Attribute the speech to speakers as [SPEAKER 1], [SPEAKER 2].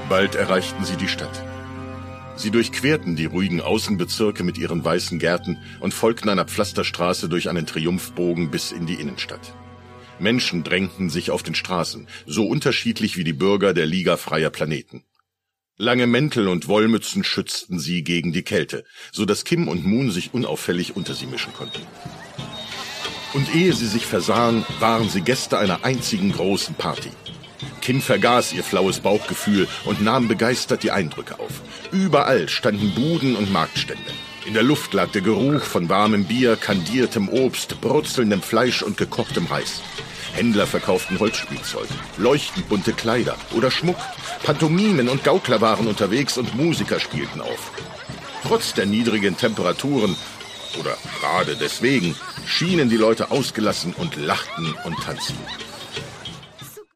[SPEAKER 1] Bald erreichten sie die Stadt. Sie durchquerten die ruhigen Außenbezirke mit ihren weißen Gärten und folgten einer Pflasterstraße durch einen Triumphbogen bis in die Innenstadt. Menschen drängten sich auf den Straßen, so unterschiedlich wie die Bürger der Liga freier Planeten. Lange Mäntel und Wollmützen schützten sie gegen die Kälte, so dass Kim und Moon sich unauffällig unter sie mischen konnten. Und ehe sie sich versahen, waren sie Gäste einer einzigen großen Party. Kim vergaß ihr flaues Bauchgefühl und nahm begeistert die Eindrücke auf. Überall standen Buden und Marktstände. In der Luft lag der Geruch von warmem Bier, kandiertem Obst, brutzelndem Fleisch und gekochtem Reis. Händler verkauften Holzspielzeug, leuchtend bunte Kleider oder Schmuck. Pantomimen und Gaukler waren unterwegs und Musiker spielten auf. Trotz der niedrigen Temperaturen, oder gerade deswegen, schienen die Leute ausgelassen und lachten und tanzten.